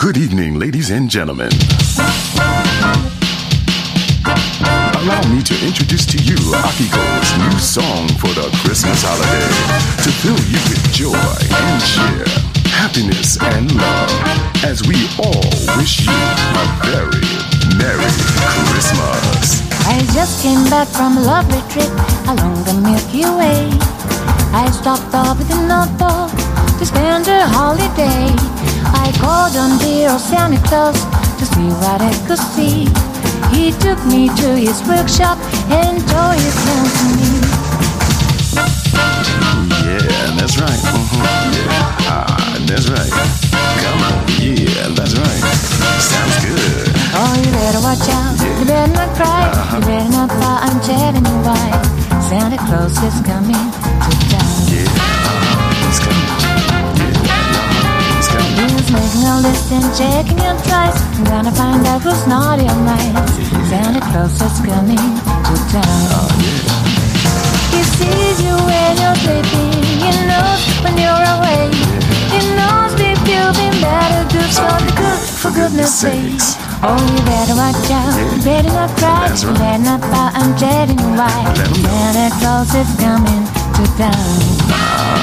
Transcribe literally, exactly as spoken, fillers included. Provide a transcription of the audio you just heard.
Good evening, ladies and gentlemen. Allow me to introduce to you Akiko's new song for the Christmas holiday to fill you with joy and cheer, happiness and love, as we all wish you a very Merry Christmas. I just came back from a lovely trip along the Milky Way. I stopped off at the North Pole to spend a holiday. I called on dear old Santa Claus to see what I could see. He took me to his workshop and told his hand to me. Yeah, that's right. Uh-huh. Yeah, ah, that's right. Come on, yeah, that's right. Sounds good. Oh, you better watch out. Yeah. You better not cry. Uh-huh. You better not cry. I'm telling you why. Santa Claus is coming to town. Yeah, uh-huh. He's coming. He's making a list and checking your tries. I'm gonna find out who's naughty or nice. Santa Claus is coming to town. Oh, yeah. He sees you when you're sleeping. He knows when you're away. He knows if you've been better good for the good, for goodness sakes. Oh, you better watch out. Yeah. You better not cry. That's right. You better not pout. I'm telling you why. Santa Claus is coming to town.